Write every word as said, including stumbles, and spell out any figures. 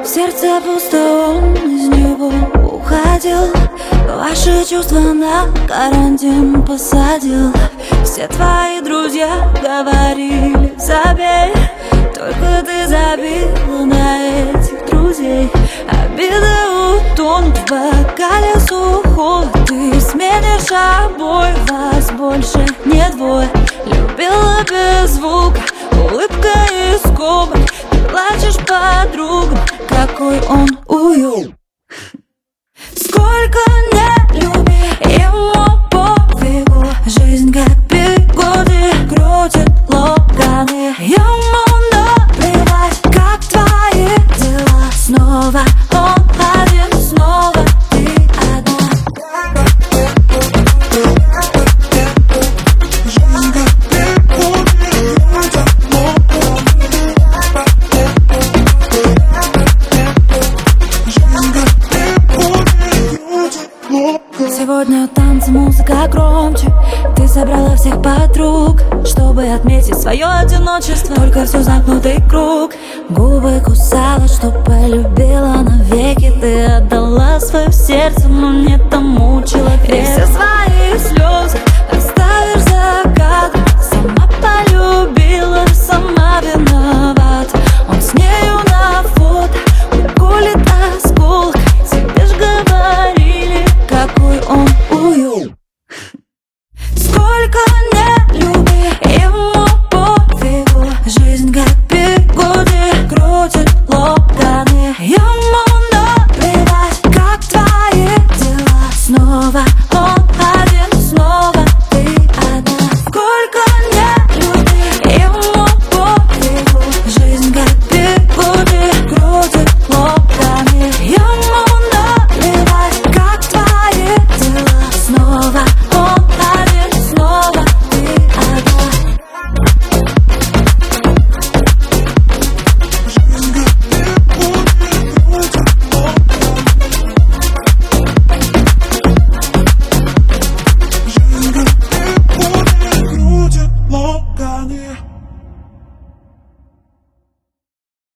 В сердце пусто, он из него уходил. Ваши чувства на карантин посадил. Все твои друзья говорили: забей. Только ты забила на этих друзей. Обиды утонут в бокале сухой. Ты сменишь обои, вас больше не двое. Любила без звука, улыбка из губы. Ты плачешь подругам, какой он уют. Сколько не люби, ему пофигу. Жизнь как бигуди, крутит локоны. Ему наплевать, как твои дела. Снова он один, снова ты одна. Сегодня танцы, музыка громче. Ты собрала всех подруг, чтобы отметить свое одиночество. Только все замкнутый круг. Губы кусала, что полюбила навеки. Ты отдала свое сердце, но не тому человеку. И все свои слезы